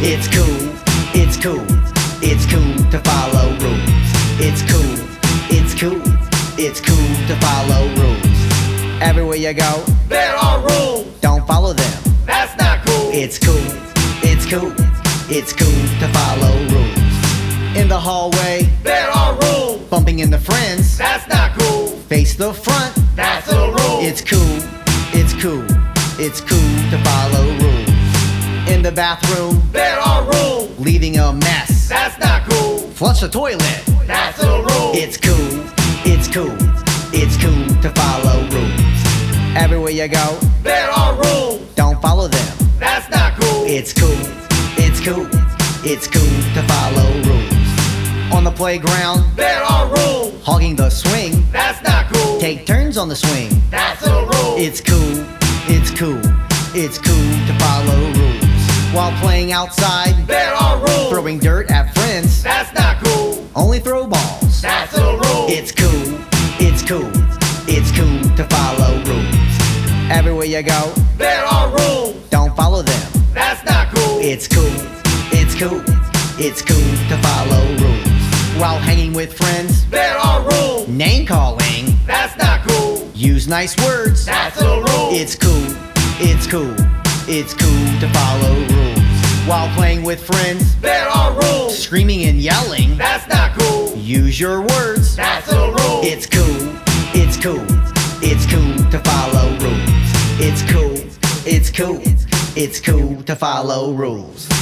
It's cool, it's cool, it's cool to follow rules. It's cool, it's cool, it's cool to follow rules. Everywhere you go, There are rules. don't follow them. That's not cool. It's cool, it's cool, it's cool to follow rules. In the hallway, There are rules. bumping into friends, That's not cool. face the front. That's a rule. It's cool, it's cool, it's cool to follow rules. In the bathroom, There are rules. leaving a mess, That's not cool. flush the toilet. That's a rule. It's cool, it's cool, it's cool to follow rules. Everywhere you go, There are rules. don't follow them. That's not cool. It's cool, it's cool, it's cool to follow rules. On the playground, There are rules. hogging the swing, That's not cool. take turns on the swing. That's a rule. It's cool, it's cool, it's cool to follow rules. While playing outside, There are rules. throwing dirt at friends, That's not cool. only throw balls. That's a rule. It's cool, it's cool, it's cool to follow rules. Everywhere you go, There are rules. don't follow them. That's not cool. It's cool, it's cool, it's cool to follow rules. While hanging with friends, There are rules. name calling, That's not cool. use nice words. That's a rule. It's cool, it's cool, it's cool to follow rules. While playing with friends, There are rules. screaming and yelling, That's not cool. use your words. That's a rule. It's cool, it's cool, it's cool to follow rules. It's cool, it's cool, it's cool to follow rules.